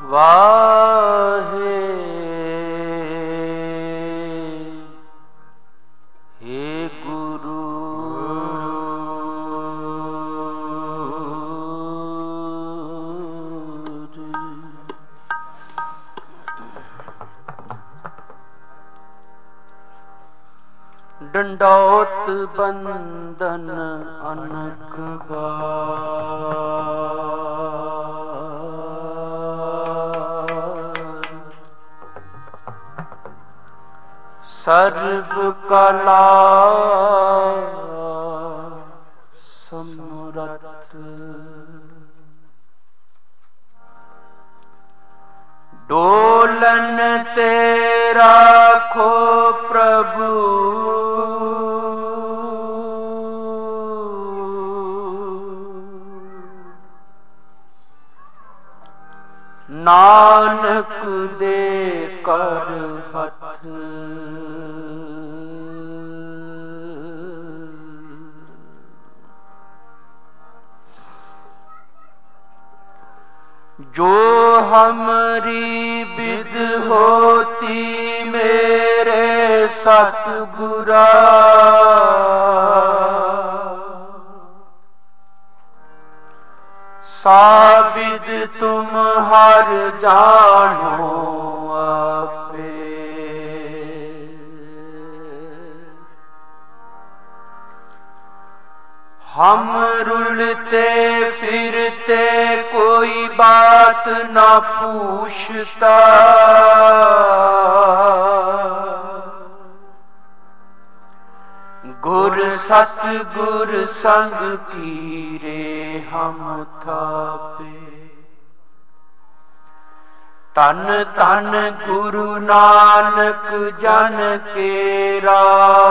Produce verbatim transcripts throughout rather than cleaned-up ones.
वाहे हे गुरु डंडौत बंदन अनक बार सर्व कला समरथ डोलन तेरा खो प्रभु नानक दे कर हथ जो हमरी विद होती मेरे सतगुरा साबिद तुम हर जानो आपे हम रुलते फिरते कोई बात ना पूछता गुर सतगुर संग कीरे हम थापे तन तन गुरु नानक जन केरा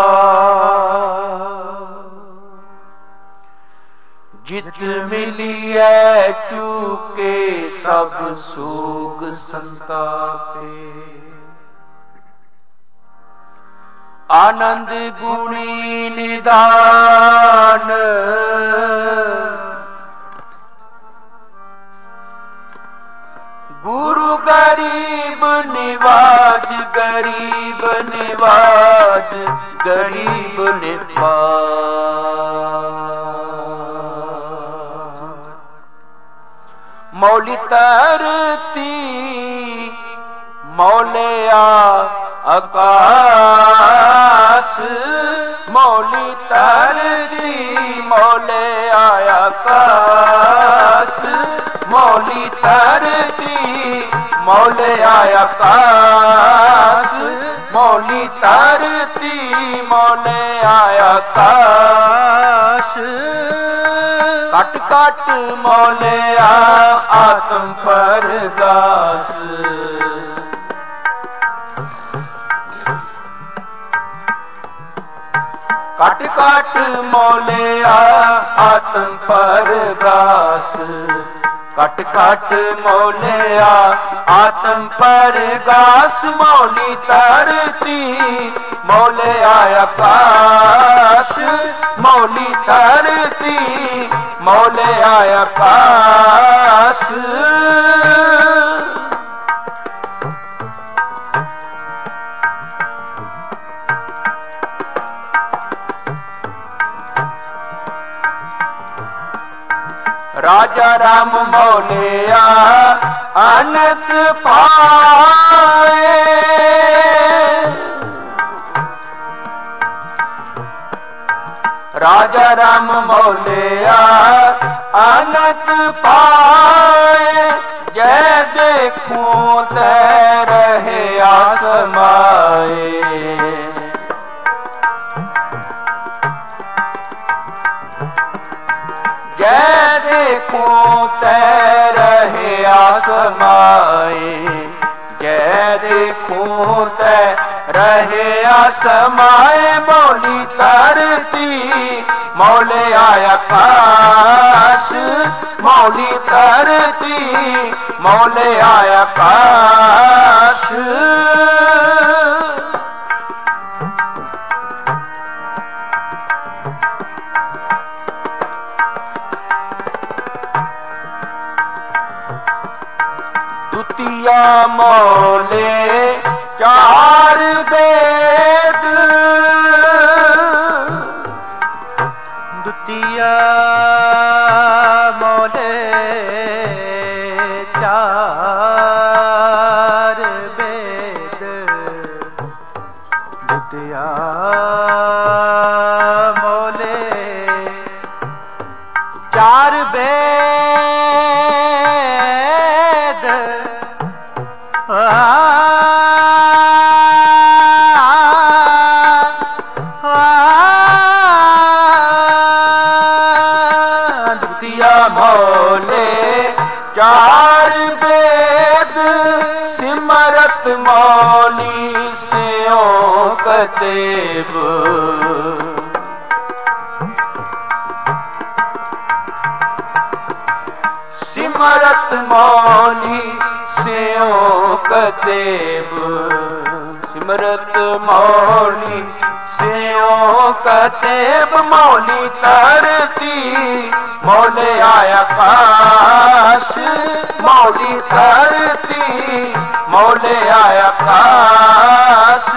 जित मिलिए चूके सब सोग संतापे आनंद गुणी निदान गुरु गरीब निवाज गरीब निवाज गरीब निवाज मौली तरती मौलिया आकाश मौली तरती मौले आकाश मौली तरती मौले आकाश मौली तरती मौले आकाश कट कट मौले आत्म परगास कट कट मौलिया आत्म परगास कट कट मौलिया आत्म परगास मौली तरती मौलिया आकाश मौली तरती मौलिया आकाश राजा राम मौलिया अनंत पाए राजा राम मौलिया अनंत पाए जय देखूं तै रहे आसमाए जय देखूं तै रहे आसमाए जय देखूं तै रहे आसमाए मौली तरती मौले आकाश मौली तरती मौले आकाश दुतिया मौले चार वेद, दुतिया मौले चार वेद, दुतिया मौले चार वेद, दुतिया मौले चार वेद, सिमरत मौली स्यों कतेब, सिमरत मौली स्यों कतेब, सिमरत मौली स्यों कतेब, मौली तरती मौले आकाश, मौली तरती मौले आकाश,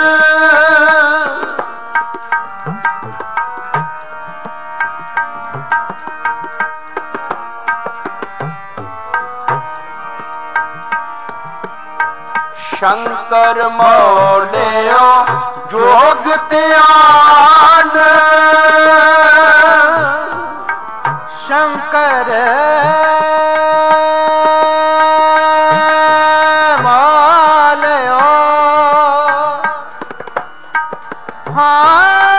शंकर मौलेयो जोग ध्यान, शंकर मौलयो हाँ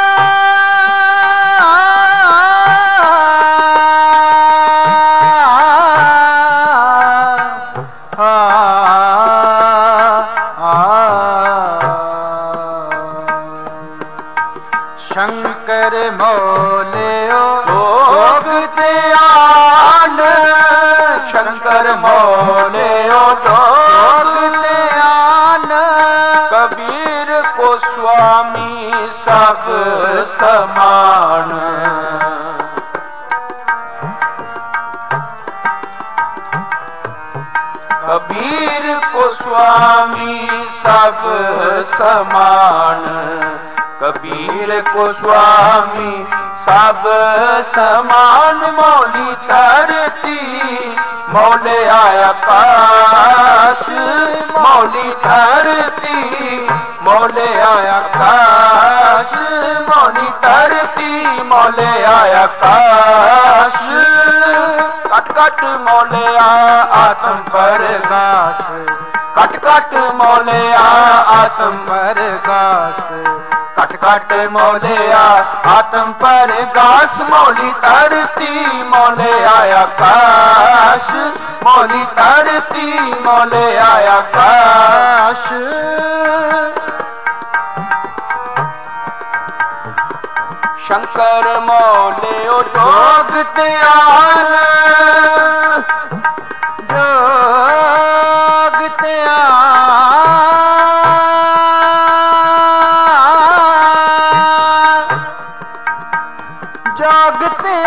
शंकर मौलेयो जोग ध्यान, शंकर मौलेयो जोग ध्यान, कबीर को स्वामी सब समान, कबीर को स्वामी सब समान, कबीर को स्वामी सब समान, मौली तरती मौले आकाश, मौली तरती मौले आकाश, मौली तरती मौले आकाश, कट कट मौले आत्म प्रकाश, कट कट मौले आत्म प्रकाश, कट कट मौले आत्म प्रकाश, मौली तरती मौले आकाश, मौली तरती मौले आकाश, शंकर मौले जोग ध्यान, जोग ध्यान, जोग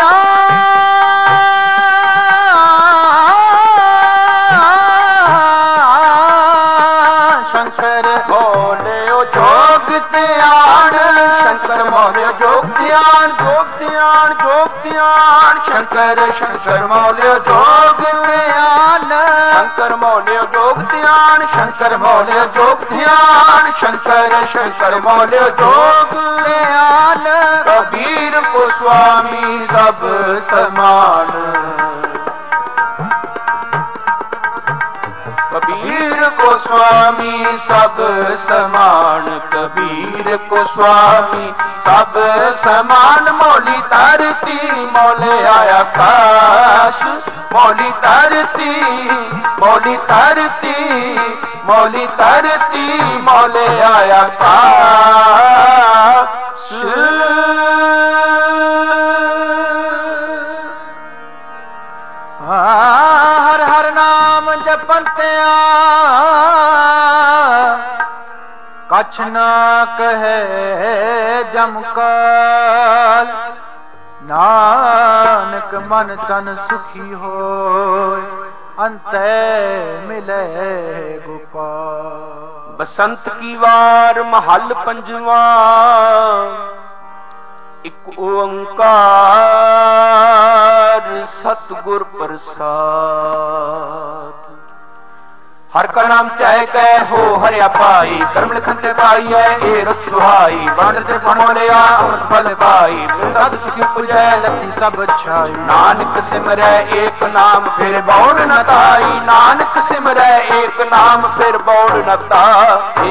ध्यान, शंकर मौले जोग ध्यान, शंकर मौले जोग ध्यान, जोग ध्यान जोग ध्यान, शंकर शंकर मौले जोग ध्यान, शंकर मौले जोग ध्यान, शंकर मौले जोग ध्यान, शंकर शंकर मौले जोग ध्यान, कबीर को स्वामी सब समान, कबीर को स्वामी सब समान, कबीर को स्वामी सब समान, मौली तरती मौले आकाश, मौली तरती मौली तरती मौली तरती मौले आकाश, हर हर नाम जपंत्या कछ ना कहे जमकाल, नानक मन तन सुखी होय, ਅੰਤੈ ਮਿਲੇ ਗੋਪਾਲ। बसंत की वार महल पंजवा एक ओंकार सतगुर प्रसाद। हर का नाम त्याय कै हो हरिया पाई कर्म लिखन ते पाई है ए रुत सुहाई बांध ते पणोलिया अमृत फल पाई साधु सुखी उपजै लखी सब छाई। नानक सिमरै एक नाम फिर बौड़ न ताई नानक सिमरै एक नाम फिर बौड़ न ताई।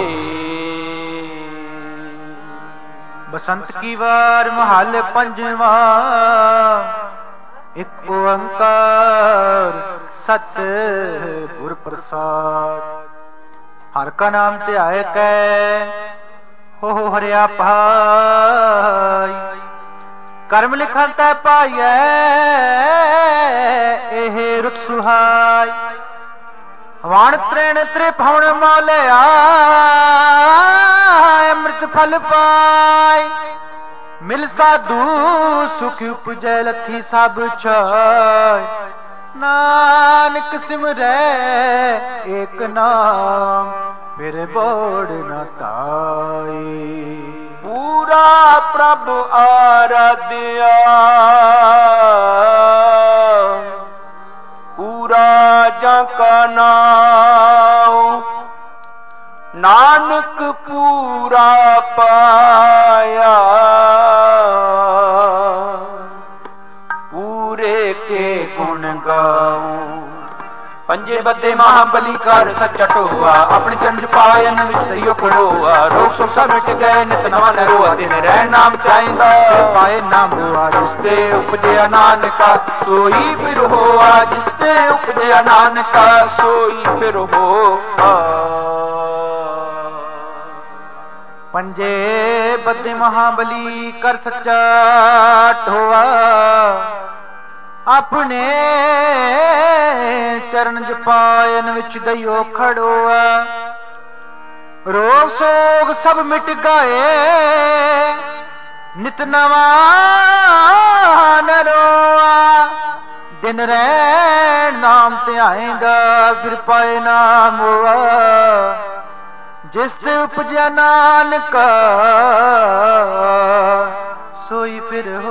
बसंत की वार महल पंजवा एक ओंकार सत गुर प्रसाद। हर का नाम ध्याय कै हो हरिया पाई कर्म लिखन तै पाइयै एह रुत सुहाई। वाण त्रेण त्रिभुवन मौलिया अमृत फल पाई। मिल साधु सुख उपजै लथी सब छाय। नानक सिमरै एक नाम फिर बोड़ न ताई। पूरा प्रभु आराध्या पूरा जाका नाम नानक पूरा पाया। पूरे के गुण गाऊं पंजे बदे महाबली कर सच्चा टोआ अपने चंज पायन विच सइयो खड़ोआ। रोग सुख सब मिट गए नित नवा नरोआ दिन रह नाम चाहेंदा पाए नाम हुआ। जिसते उपजया नानका सोई फिर होआ जिसते उपजया नानका सोई फिर होआ। पंजे बदे महाबली कर सच्चा टोआ अपने चरण जपायन विच दइयो खड़ोआ। रोग सोग सब मिट गए नित नवा नरोआ। दिन रैन नाम ध्याएंदा फिर पाए नाम हुआ। जिस ते उपजया नानका सोई फिर हो।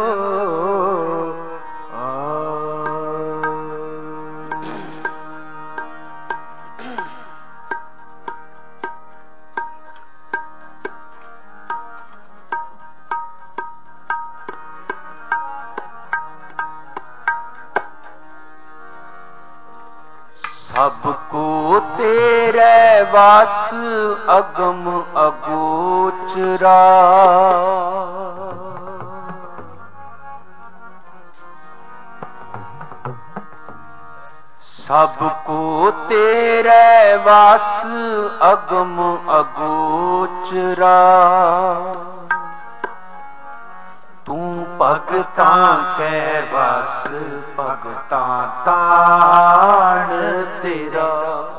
सबको तेरे वास अगम अगोचरा। सबको तेरे वास अगम अगोचरा। तू भगतां कै बस भगतां ताण तेरा।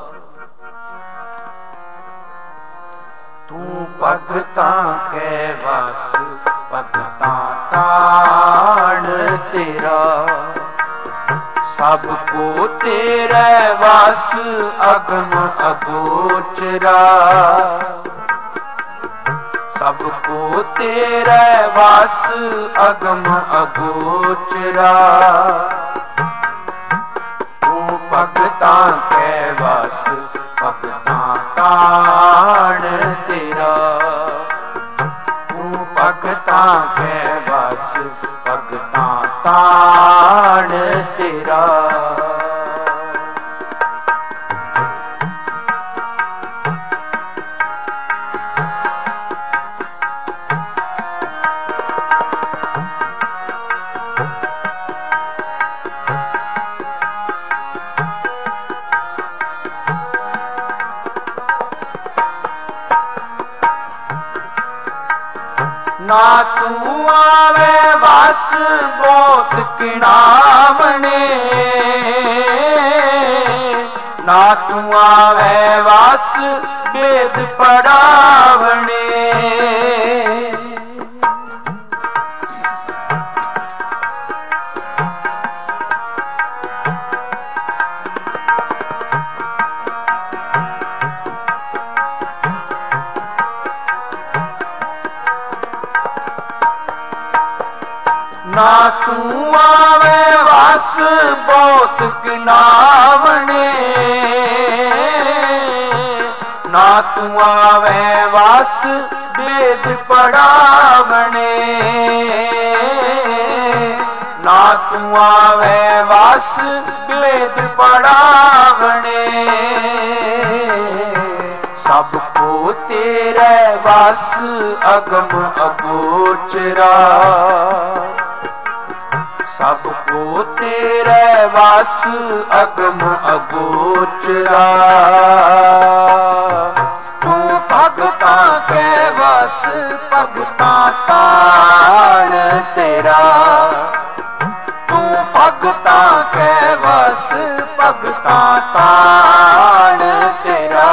तू भगतां कै बस भगतां ताण तेरा। सबको तेरे वास अगम अगोचरा। सबको तेरे वास अगम अगोचरा। तू भगतां कै बस भगतां ताण तेरा। तू भगतां कै बस भगतां ताण तेरा। ना तू आवे वास बहुत किणावने। ना तू आवे वास वेद पढ़ावने। किनावने ना तू आवे वास वेद पढ़ावने ना तू आवे वास वेद पढ़ावने सबको तेरे वास अगम अगोचरा सबको तेरे वास अगम अगोचरा तू भगतां के वस भगतां ताण तेरा तू भगतां के वस भगतां ताण तेरा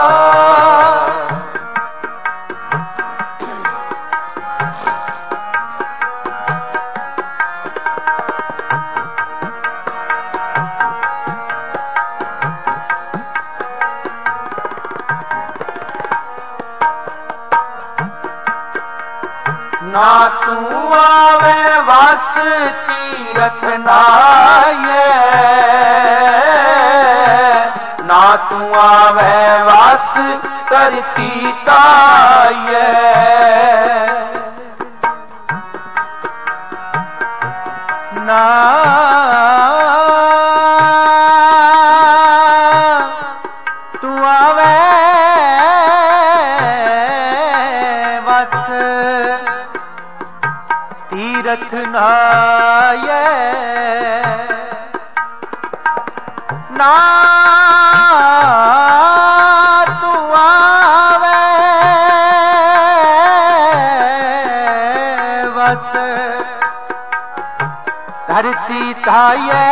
ना तू आवे वास तीरथ नाये ना तू आवे वास करती ताये ना तू आवे वस तीरथ नाये ना तू आवे वस धरती ताये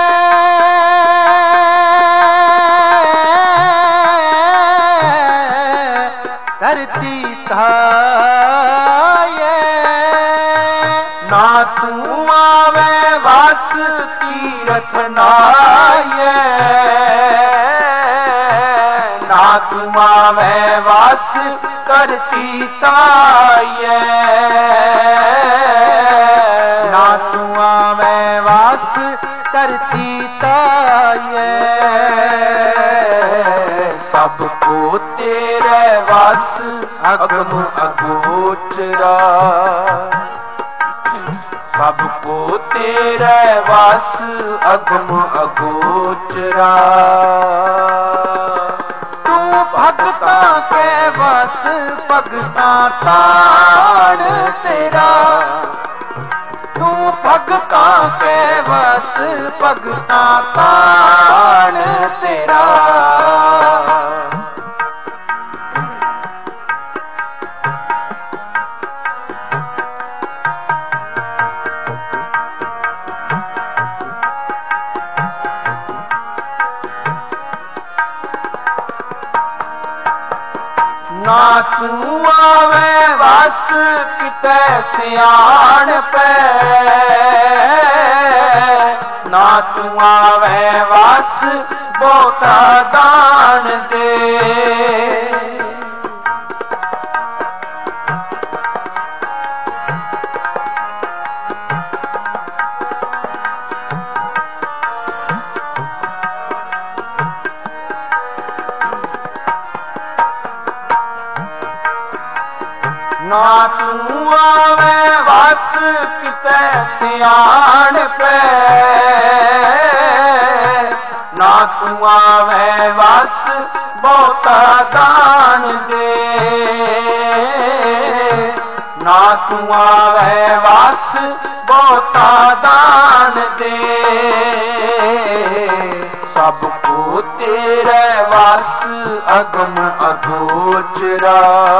धरती ताये ना तू आवे वास तीरथ नाये ना तू आवे वास करती ताये ना तू आवे वास करती ताये सबको तेरे वास अगम अगोचरा सबको तेरे वास अगम अगोचरा तू भगतां के वस भगतां ताण तेरा तू भगतां के वस भगतां ताण तेरा ना तू आवे वास किते सियाण पे ना तू आवे वास बहुता दान दे ना तू आवे वास किते सियाण पे ना तू आवे वास बहुता दान दे ना तू आवे वास बहुता दान दे सबको तेरे वास अगम अगोचरा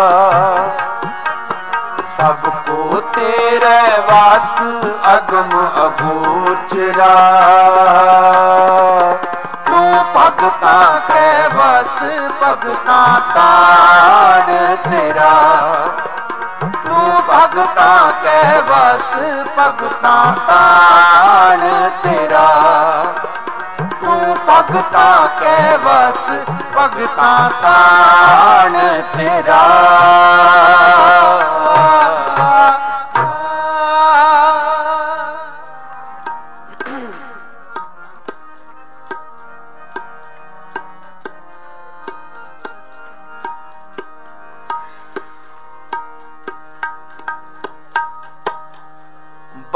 सबको तेरे वास अगम अगोचरा तू भगतां के वस भगतां ताण तेरा तू भगतां के वस भगतां ताण तेरा तू भगतां के वस भगतां ताण तेरा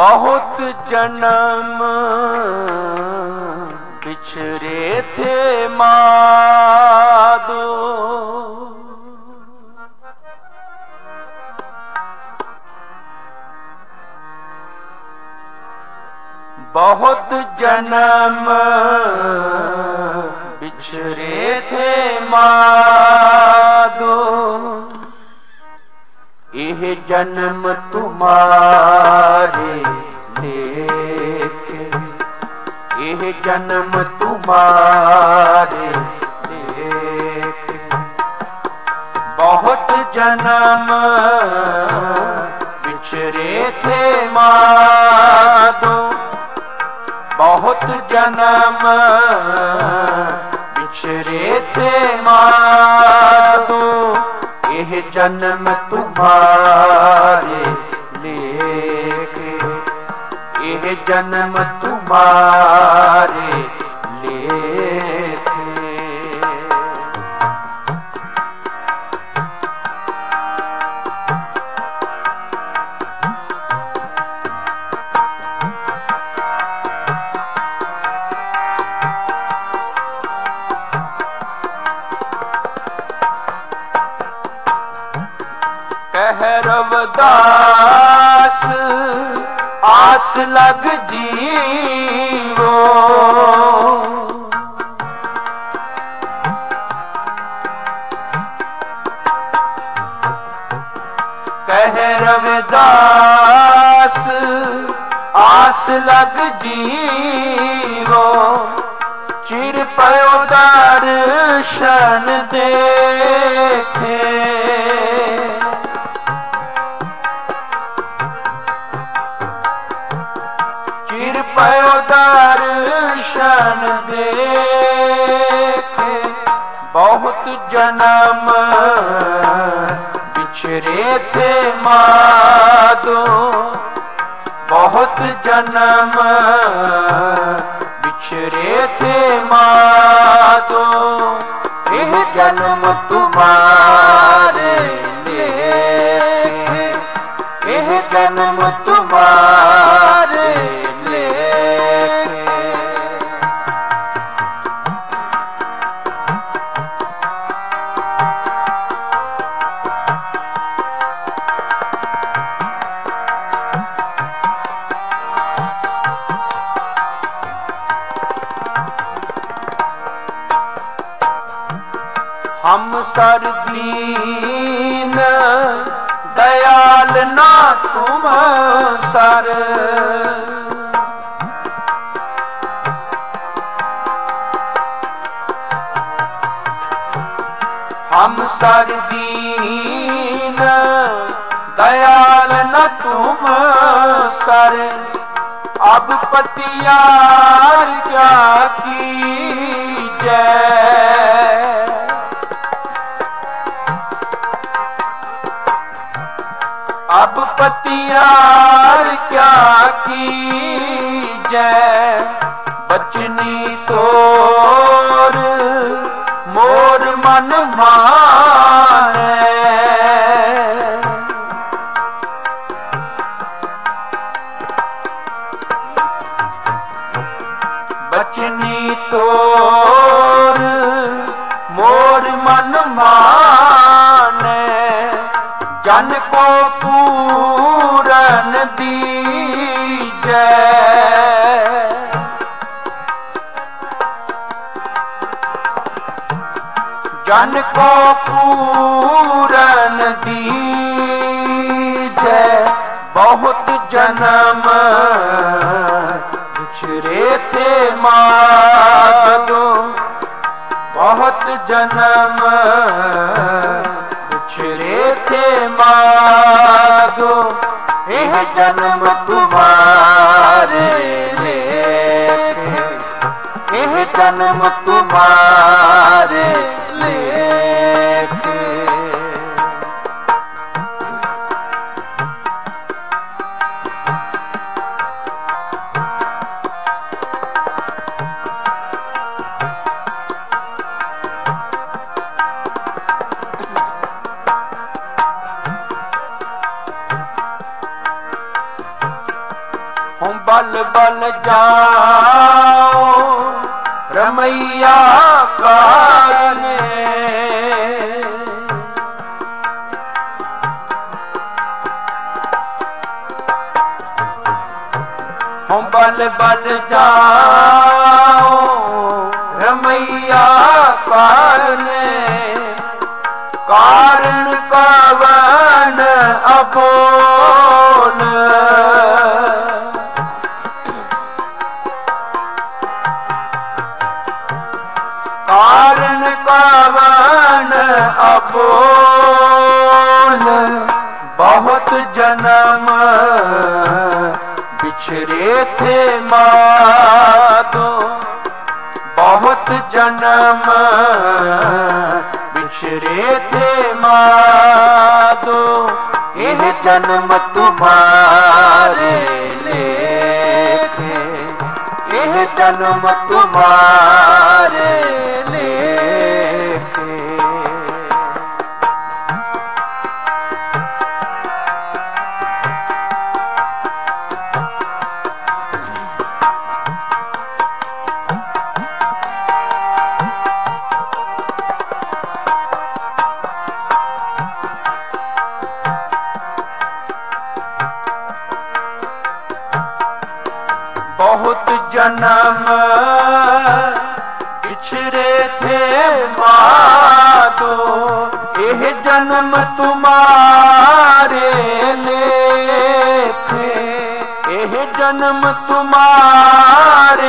बहुत जन्म बिछड़े थे माधो, बहुत जन्म बिछड़े थे माधो, यह जन्म तुम्हारे लेके, यह जन्म तुम्हारे लेके, बहुत जन्म बिछड़े थे माधो, बहुत जन्म बिछड़े थे माधो, यह जन्म तुम्हारे लेके, यह जन्म तुम्हारे लेके। कह रविदास आस लग जीवो, कह रविदास आस लग जीवो, चिर पयो दर्शन देखे, चिर पयो दर्शन देखे, बहुत जन्म बिछड़े थे माधो, बहुत जन्म बिछड़े थे माधो, यह जन्म तुम्हारे लेके, यह जन्म तुम्हारे लेके। हम सर दीन दयाल ना तुम सर, हम सर दीन दयाल न तुम सर, अब पतियार क्या कीजै, अब पतियार क्या कीजै, बचनी तोर मोर मन माने, बचनी तोर मोर मन माने, जन को पूरन दीजै, जन को पूरन दीजै, बहुत जन्म बिछड़े थे माधो, बहुत जन्म बिछड़े थे माधो, यह जन्म तुम्हारे लेके, यह जन्म तुम्हारे लेके। बल बल जाओ रमैया कार में। हम बल बल जाओ रमैया कार में। कारण कवन अबोल कारण कवन अबोल। बहुत जन्म बिछड़े थे मातो बहुत जन्म बिछड़े थे मातो। यह जन्म तुम्हारे लेखे यह जन्म तुम्हारे लेखे। बहुत जन्म बिछड़े थे मातो यह जन्म तुम्हारे लेखे यह जन्म तुम्हारे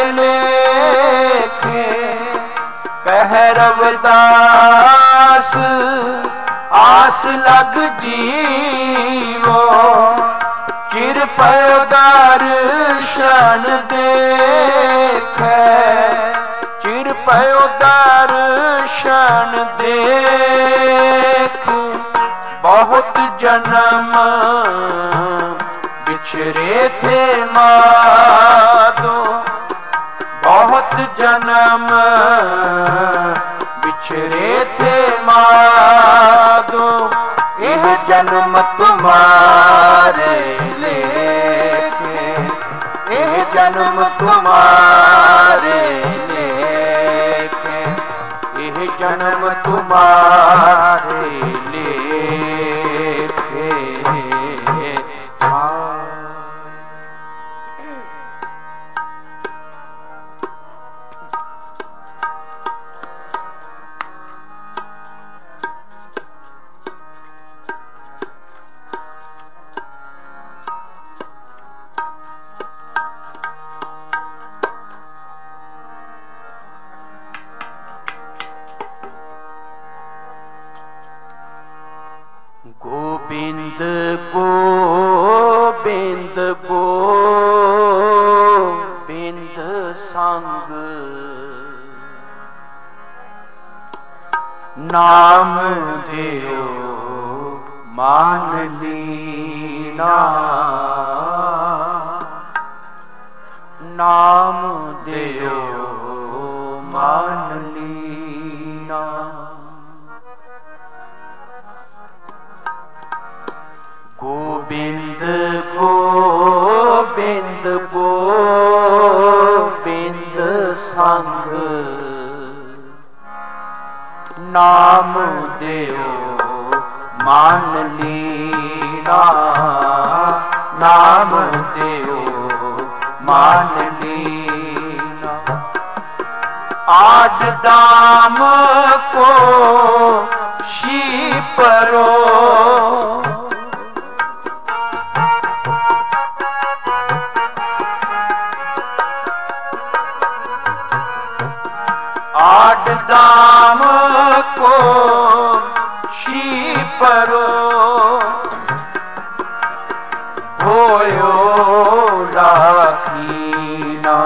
लेखे। कह रविदास आस लग जीवो कृपया दर्शन देखे कृपया दर्शन देख। बहुत जन्म बिछड़े थे मातो बहुत जन्म बिछड़े थे मातो। यह जन्म तुम्हारे लेखे यह जन्म तुम्हारे लेखे यह जन्म तुम्हारे लेखे। गोविंद गोविंद गोविंद संग नाम देओ मान लीना नाम देओ मान लीना। गोविंद गोविंद गोविंद संग नाम देओ मान लीना नाम देओ मान लीना। आठ दाम को शीपरो आठ दाम को शीपरो होयो लाखीना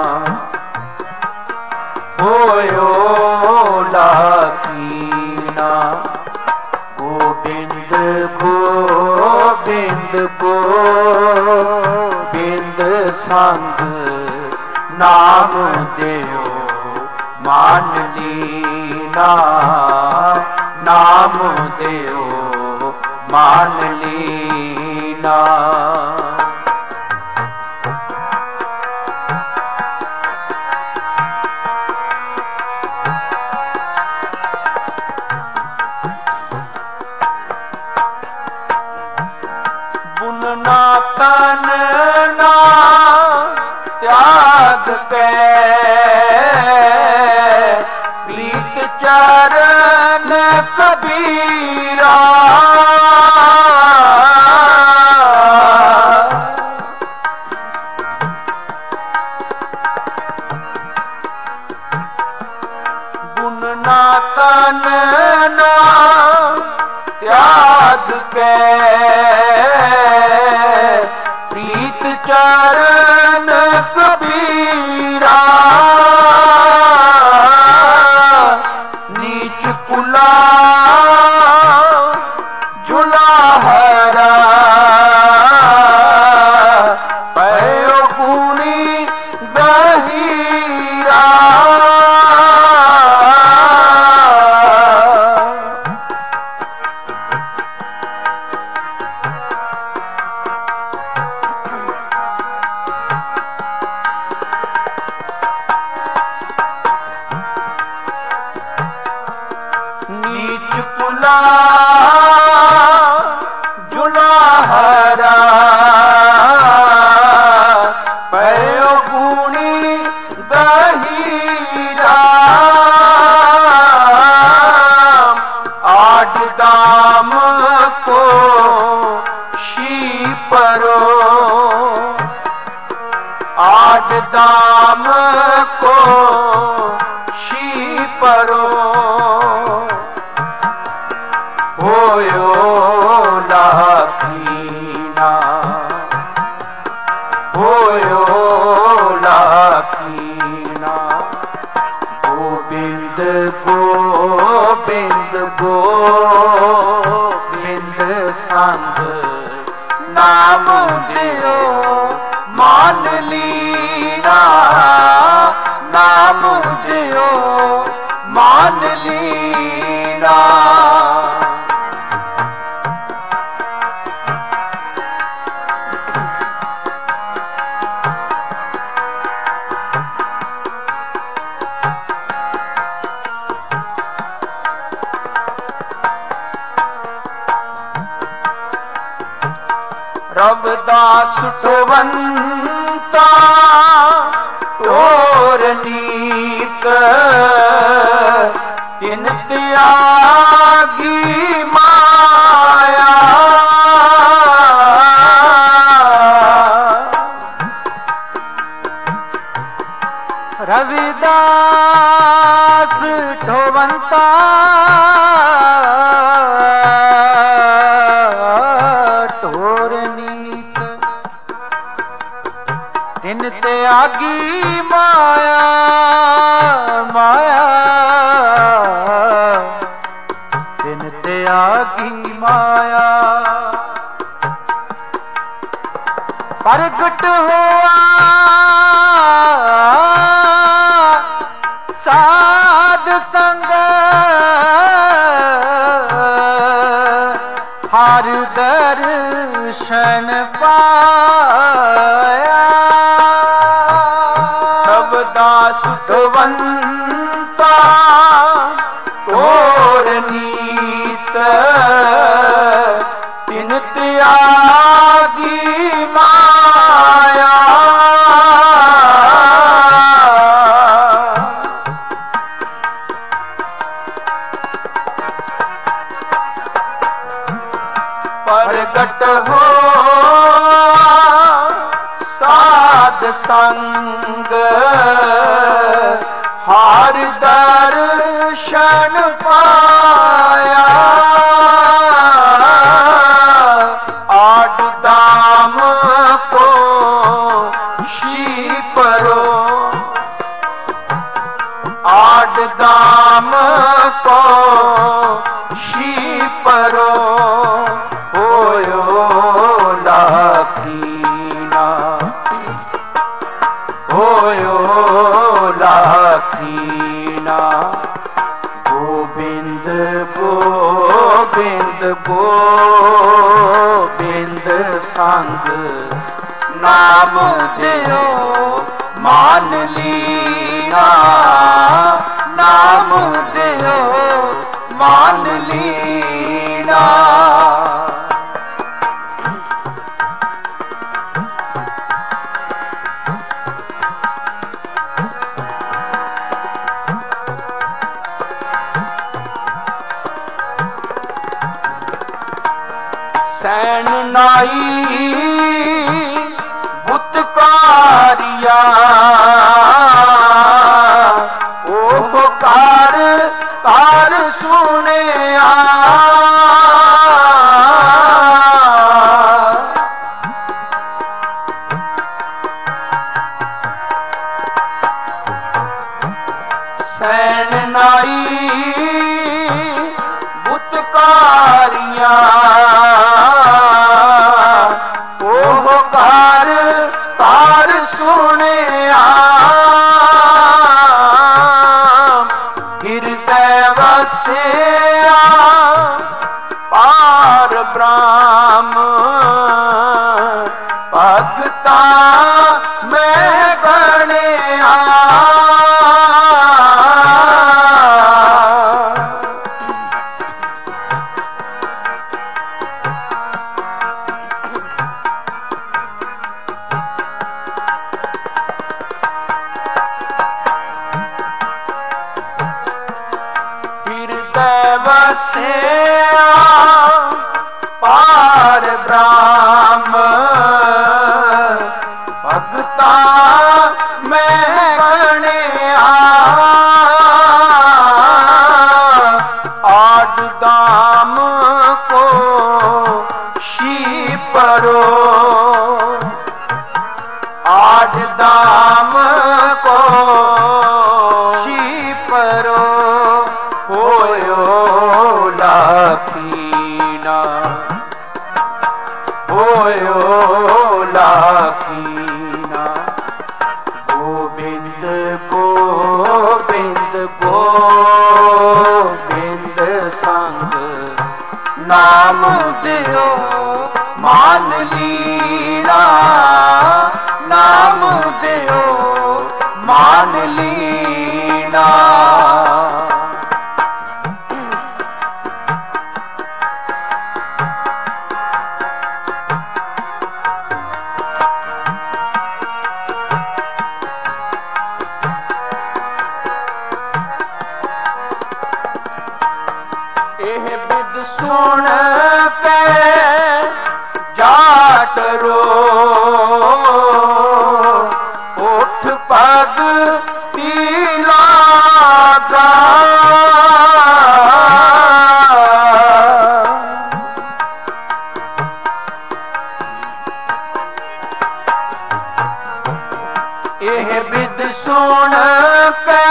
होयो लाखीना। गोविंद गोविंद गोविंद संग नाम देओ मान लीना नाम देओ मान लीना। कबीरा गुण ना तन ना त्याग के प्रीत चरण कबीरा नीच कुला झुला हरा पयो गुणी गहीरा नीच कुला झुला हरा पयो गुणी गहीरा आठ दाम को शी परो आठ दाम को शी परो होयो लाखीना होयो लाखीना गोविंद गोविंद गोविंद संग नाम दियो मान लीना नाम दियो मान लीना रविदास सुवंता टोर नीक तिन त्यागी माया रविदास ठोवंता तिन त्यागी माया माया तिन त्यागी माया प्रगट हुआ साध संग हर दर्शन पाया रविदास सुवंता टोर नीत तिन त्यागी माया प्रगट हो साध संग हर दर्शन पाया आठ दाम को शी परो आठ दाम को शी परो होयो लाखीना होयो लाखीना गोविंद गोविंद गोविंद संग नाम दियो मान लीना नाम दियो मान लीना ਸੈਣ ਨਾਈ ਬੁੱਤਕਾਰੀਆ ਉਹ ਕਾਰ ਕਾਰ ਸੁਣਿਆ ਸੈਣ ਨਾਈ ਬੁੱਤਕਾਰੀਆ ਉਹ ਕਾਰ ਕਾਰ ਸੁਣਿਆ ਹਿਰਦੈ ਵਸਿਆ ਪਾਰ ਬ੍ਰਹਮ ਭਗਤਾ ਮੈਂ ਬਣਿਆ ਵਸਿਆ ਪਾਰ ਬ੍ਰਹਮ ਭਗਤਾ ਮੈਂ ਬਣਿਆ ਆਡ ਦਾਮ ਕੋ ਸ਼ੀ ਪਰੋ ਆਡ ਦਾਮ ਕੋ ਸ਼ੀ ਪਰੋ ਹੋਇਓ ਲਾਖੀਨਾ ਹੋਇਓ ਲਾਖੀਨਾ ਗੋਬਿੰਦ ਗੋਬਿੰਦ ਗੋਬਿੰਦ ਸੰਗ ਨਾਮ ਦਿਓ ਮਾਨ ਲੀਨਾ ਨਾਮ ਦਿਓ ਮਾਨ ਲੀਨਾ ਸੁਣ ਕੇ ਜਾਟ ਰੋ ਉਠ ਪਗ ਤੀ ਲਾਗਾ ਇਹ ਬਿਦ ਸੁਣ ਕੇ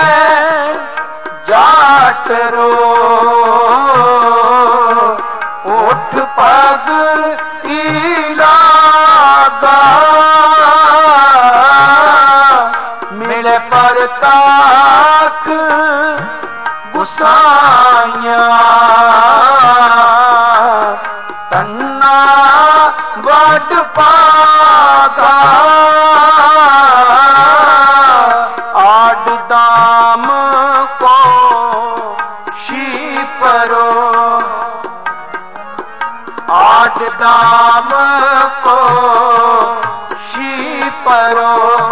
ਜਾਟ ਰੋ ਉਠ ਪਗ ਤੀ ਲਾਗਾ ਮਿਲੇ ਪਰਤਾਖ ਗੁਸਾਈਆਂ ਤੰਨਾ ਵੱਡ ਪਾਗਾ ਆਡ ਦਾਮ ਕੋ ਸ਼ੀ ਪਰੋ ਆਡ ਦਾਮ ਕੋ ਸ਼ੀ ਪਰੋ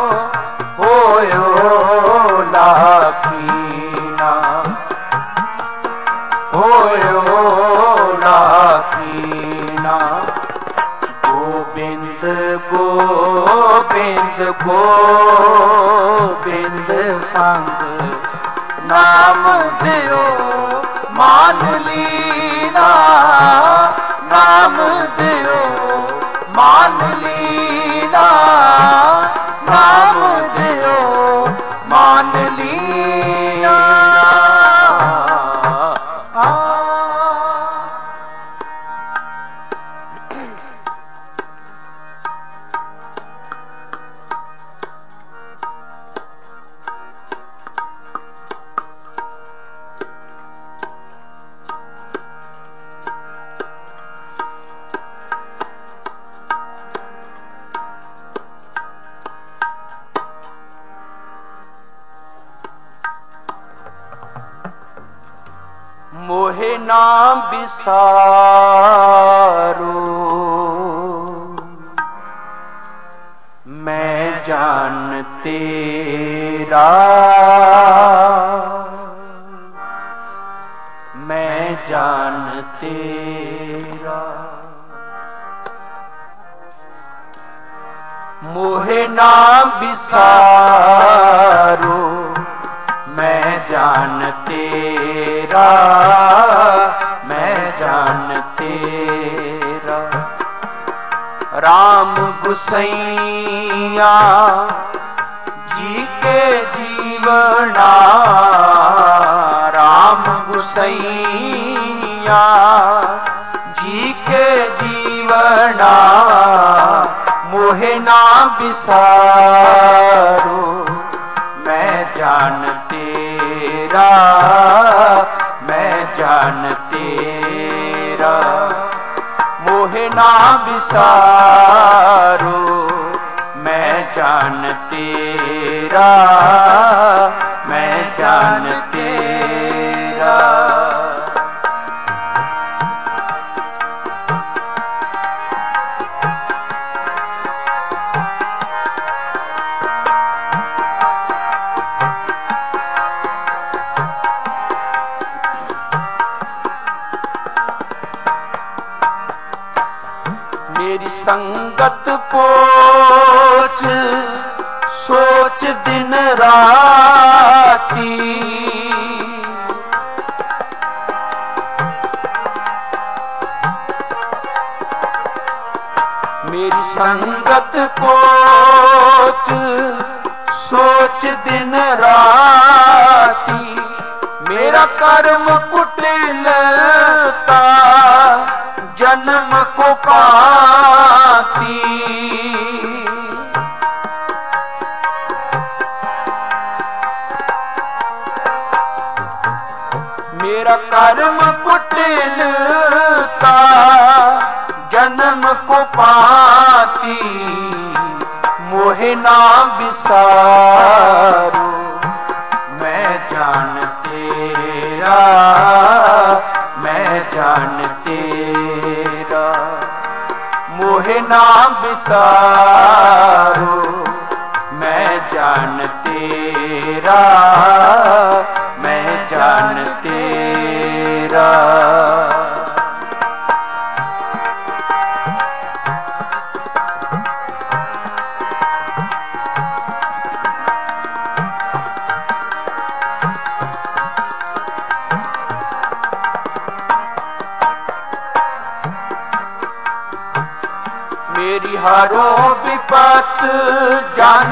ਹੋਇਓ ਲਾਖੀਨਾ ਹੋਇਓ ਲਾਖੀਨਾ ਗੋਬਿੰਦ ਗੋਬਿੰਦ ਗੋਬਿੰਦ ਸੰਗ ਨਾਮ ਦਿਓ ਮਾਨ ਲੀਨਾ ਨਾਮ ਦਿਓ ਮਾਨ ਲੀਨਾ ਨਾਮ ਦਿਓ ਮਾਨ ਲੀਨਾ मोहे नाम बिसारो मैं जान तेरा मैं जान तेरा मोहे ना बिसारो मैं जान तेरा, मैं जान तेरा। राम गुसैया जी के जीवना, राम गुसैया जी के जीवना मोहे ना बिसारो मैं जान तेरा, मैं जान तेरा। मोहे ना बिसारो मैं जान तेरा, मैं जान तेरा। मेरी संगत पोच सोच दिन राती, मेरी संगत पोच सोच दिन राती। मेरा कर्म कुटिलता जन्म को पाती, मेरा कर्म कुटिलता जन्म को पाती। मोहे ना बिसारो मैं जान तेरा, मैं जान तेरा। मोहे ना बिसारो मैं जान तेरा, मैं जान तेरा। मेरी हारो विपत जान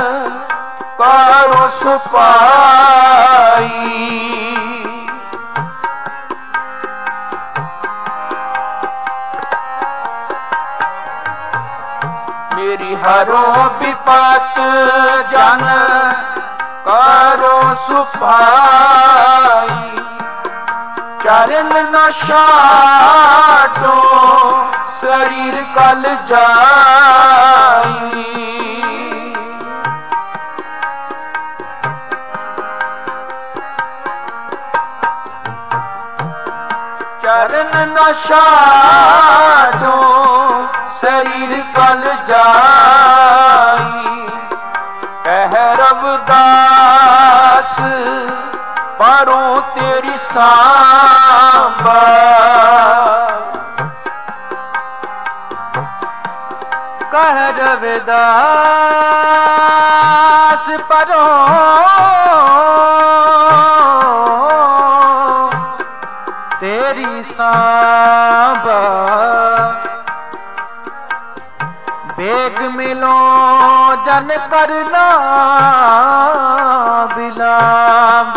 करो सुपाई। मेरी हारो विपत जान करो सुपाई। चरण न छाड़ो शरीर कल जाई। चरण न छाड़ो शरीर कल जाई। कह रविदास परो तेरी सांबा। कह रविदास परो तेरी सांबा। बेग मिलो जन करना बिलाब।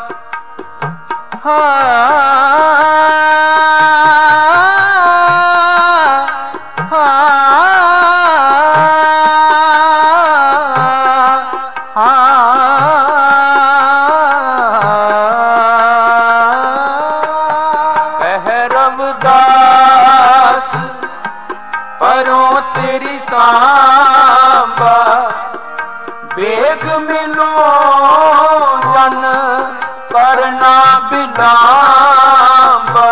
कह रविदास परो तेरी सांबा। बेग मिलो जन करना बिलाबा।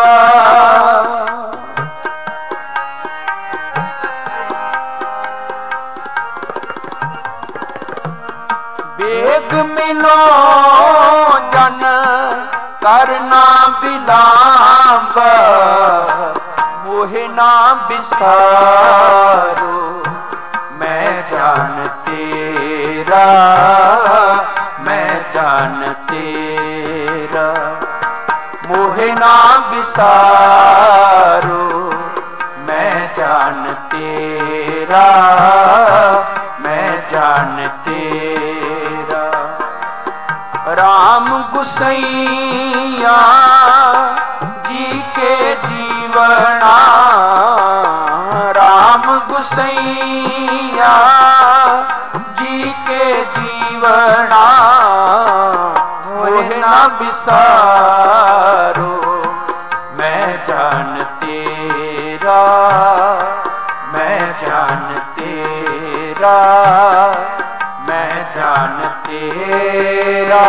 बेग मिलो जन करना बिलाबा। मोहे ना बिसारो मैं जान तेरा, मैं जान तेरा। मोहे ना बिसारो, मैं जान तेरा, मैं जान तेरा। राम गुसैया जी के जीवना, राम गुसैया जी के जीवना। मोहे ना बिसारो, मैं जान तेरा, मैं जान तेरा, मैं जान तेरा।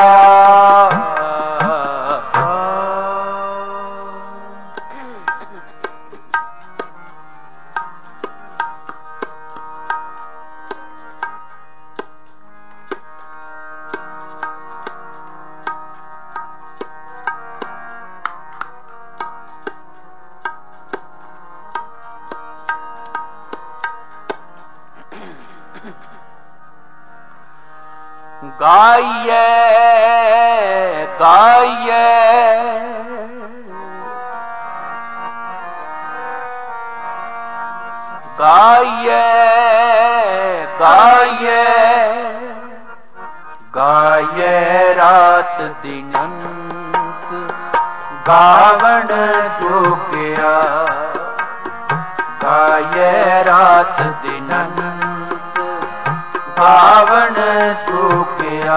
गाइए गाइए गाइए गाइए गाइए रात दिनंत गावण जोगिया। गाइए रात दिनंत गावण जोगिया।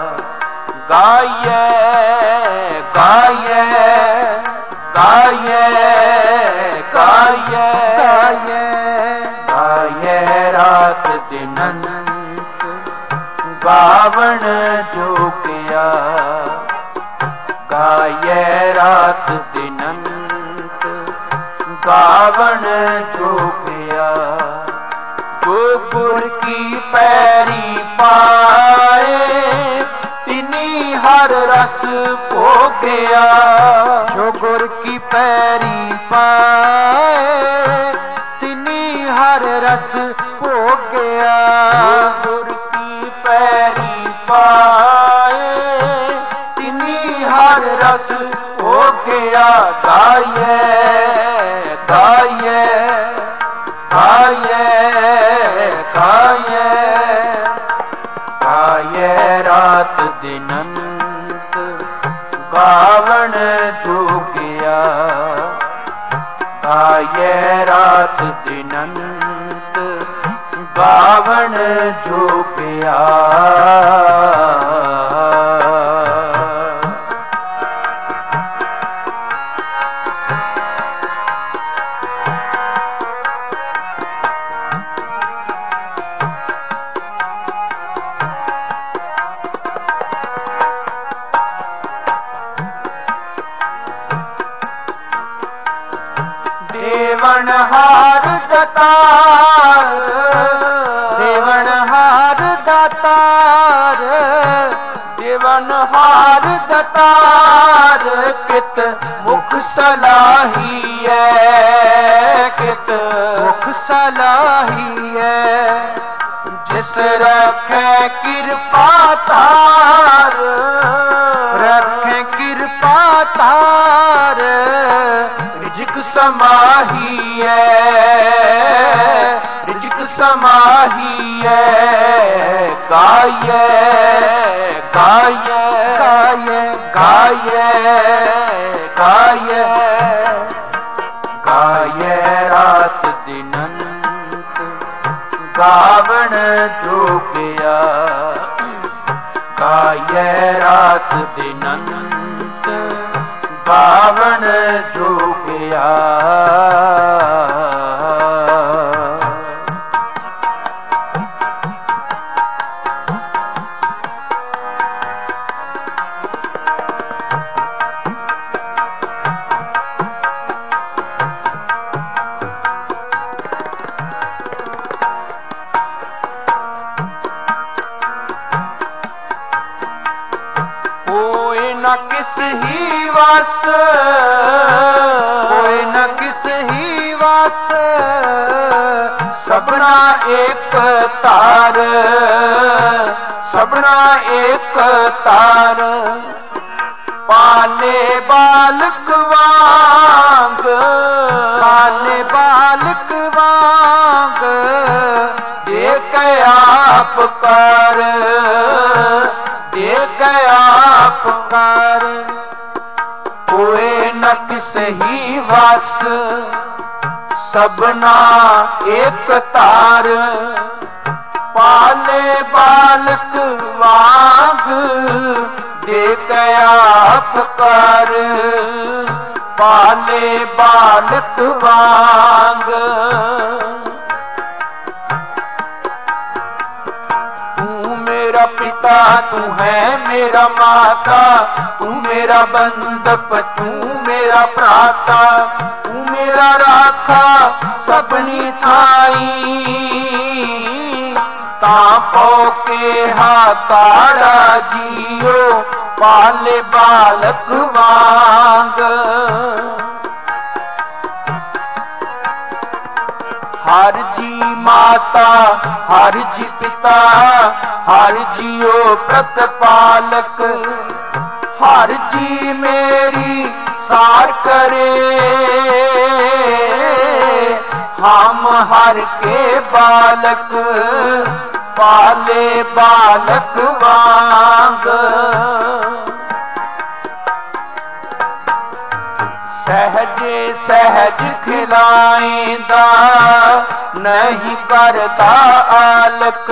गाइए गाइए गाइए गाइए गाइए गाइए रात दिनंत गावण जोगिया। गाइए रात दिनंत गावण जोगिया। जो गुर की पैरी पाए तिनी हर रस भोगिया। जो गुर की पैरी पाए तिनी हर रस भोगिया। जो गुर की पैरी पाए तिनी हर रस भोगिया। गाइए गाइए गाइए गाइए गाइए रात दिनंत गावण जोगिया। गाइए रात दिनंत गावण जोगिया। देवनहार दातार देवनहार दातार देवनहार दातार। कित मुख सलाहिए कित मुख सलाहिए। जिस रखे कृपा तार रखे कृपा तार। रिजिक समाहिए रिजिक समाहिए। गाइए गाइए गाइए गाइए गाइए गाइए रात दिनंत गावण जोगिया। गाइए रात दिनंत गावण जोगिया। न किस ही वास कोई न किस ही वास। सबना एक तार, सबना एक तार, पाले बालक वांग, पाले बालक वांग, देख आप कर, देख आप कर, कोई न किसही वास, सबना एक तार, पाले बालक वांग, देख आप कर, पाले बालक वांग। तू मेरा पिता, तू है मेरा माता, तू मेरा बंधप, तू मेरा भ्राता, तू मेरा राखा सबनी थाई, तापो के हाकाड़ा जियो, पाले बालक वांग। हर जी माता, हर जी पिता, हर जियो प्रतिपालक, हर जी मेरी सार करे, हम हर के बालक, पाले बालक वांग। सहजे सहज खिलाएंदा, नहीं करता आलक,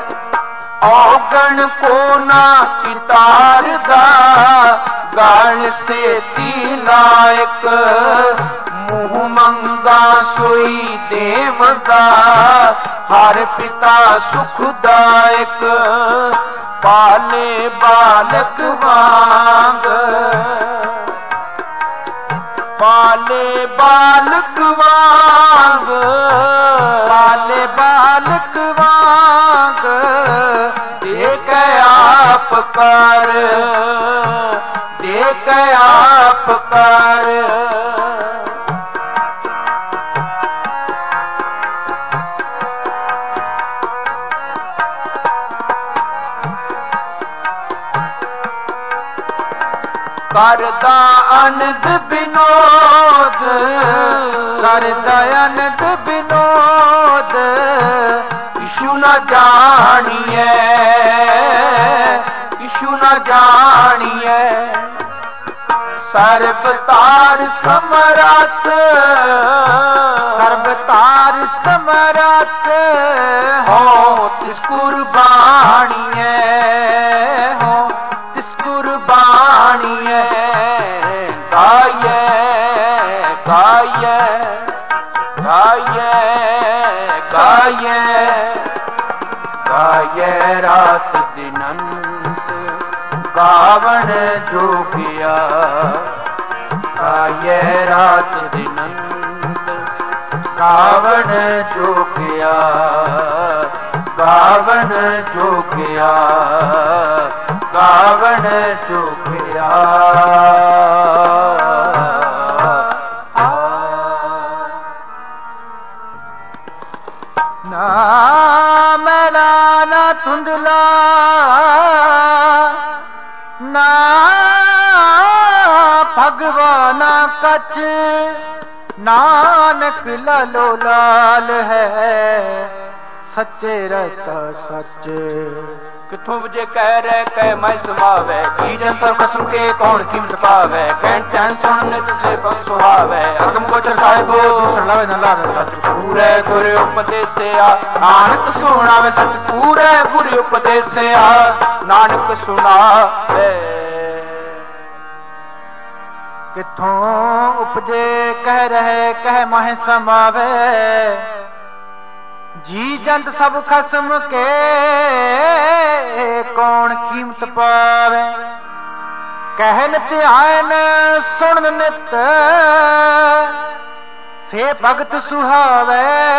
औगण को ना कितारदा, गाल से ती लायक, मुँह मंगा सोई देवदा, हर पिता सुखदायक, पाले बालक वांग, पाले बालक वांग, पाले बालक वांग, देख आप कर, देख आप कर। करदा अनंद विनोद, करदा अनंद विनोद, किशु न जानिए, किशु न जानिए, सर्वतार समरथ, सर्वतार समरथ, हो तिस कुर्बानिए, हो तिस कुर्बानिए, गाये गाये गाये गाये गाये रात दिनंत, गावण जोगिया, गाये रात दिनंत, गावण जोगिया, गावण जोगिया, गावण जोगिया। ना मैला ना धुंधला, ना भगवाना कच, नानक लालो लाल है, सच्चे रहता सच। किथों बजे कह रहे कह मैं समावे, की जैसा कसम के कौन कीमत पावे, कहन चैन सुन नित से पग सुहावे, अगम गोचर साहिबो दूसरा लवे न लावे, सच पूरे गुरु उपदेसिया, नानक सुनावे, सच पूरे गुरु उपदेसिया, नानक सुनावे। किथों उपजे कह रहे कह माहे समावे, जी जंत सब खसम के कौन कीमत पावे, कहन ध्यान सुन नित से भगत सुहावे,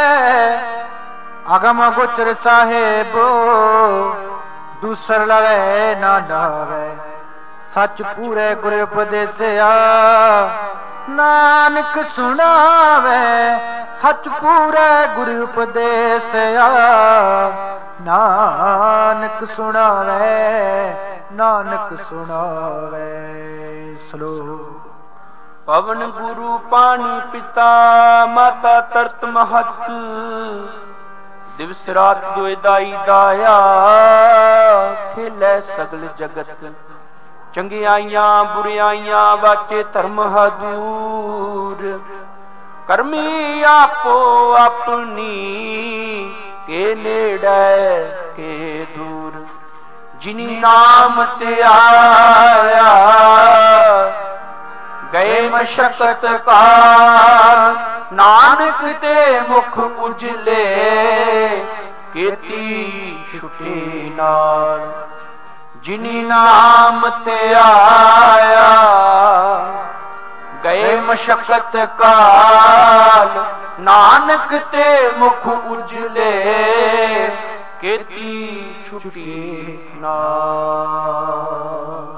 अगम गोचर साहेबो दूसर लवे ना डावे, सच पूरे गुरु उपदेसिया, ਨਾਨਕ ਸੁਣਾਵੇ ਸੱਚ ਪੂਰੇ ਗੁਰ ਉਪਦੇਸਿਆ। ਨਾਨਕ ਸੁਣਾਵੇ ਨਾਨਕ ਸੁਣਾਵੇ। ਸਲੋਕ। ਪਵਨ ਗੁਰੂ ਪਾਣੀ ਪਿਤਾ ਮਾਤਾ ਤਰਤ ਮਹਤ। ਦਿਵਸ ਰਾਤ ਦੋਇ ਦਾਈ ਦਾਇਆ ਖੇਲੇ ਸਗਲ ਜਗਤ। ਚੰਗਿਆਈਆਂ ਬੁਰਿਆਈਆਂ ਵਾਚੇ ਧਰਮ ਹਦੂਰ। ਕਰਮੀ ਆਪੋ ਆਪਣੀ ਕੇ ਨੇੜੇ ਕੇ ਦੂਰ। ਜਿਨੀ ਨਾਮ ਤੇ ਆਇਆ ਗਏ ਮਸ਼ਕਤ ਕਾਲ। ਨਾਨਕ ਤੇ ਮੁਖ ਉਜਲੇ ਕੀਤੀ ਛੁਟੀ ਨਾਲ। ਜਿਨੀ ਨਾਮ ਤੇ ਆਇਆ ਗਏ ਮਸ਼ਕਤ ਕਾਲ। ਨਾਨਕ ਤੇ ਮੁਖ ਉਜਲੇ ਕੀਤੀ ਛੁਟੀ ਨਾਲ।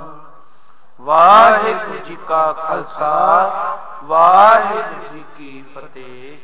ਵਾਹਿਗੁਰੂ ਜੀ ਕਾ ਖਾਲਸਾ ਵਾਹਿਗੁਰੂ ਜੀ ਕੀ ਫਤਿਹ।